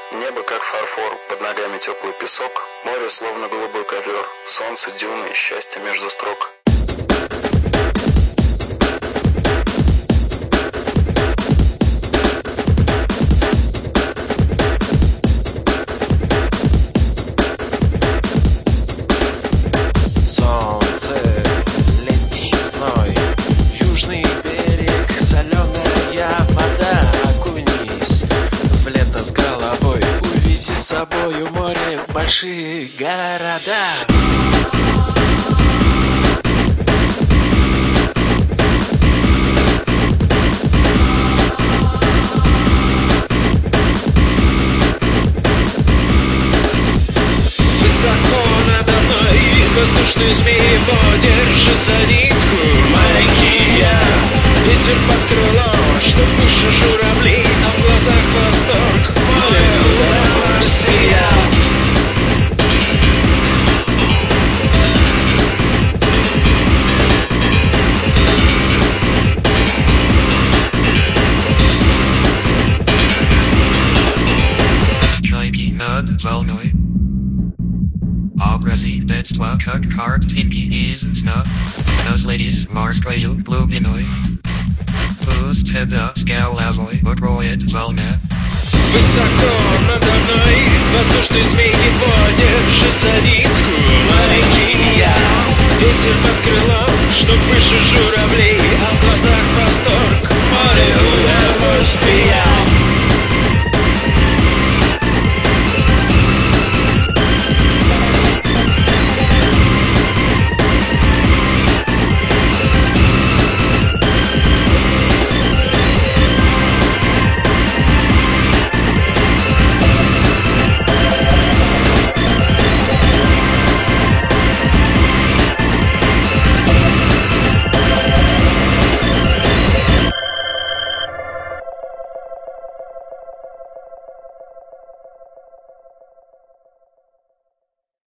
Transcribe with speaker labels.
Speaker 1: Небо как фарфор, под ногами теплый песок, море словно голубой ковер, солнце, дюны, счастье между строк.
Speaker 2: Солнце, летний зной, южный берег, соленая вода. Окунись в лето с головой, увези с собою море в большие города. Воздушный змеевой, держи за нитку, маленький я. Ветер под крылом, что выше журавли, а в глазах восторг, море удовольствия.
Speaker 3: Чайки над волной. Образы детства, как картинки из сна, наследись морской глубиной. Пусть тебя с головой укроет волна.
Speaker 2: Высоко надо мной, воздушный змеевой, держи за нитку, маленький я. Ветер под крылом, что выше журавлей, а в глазах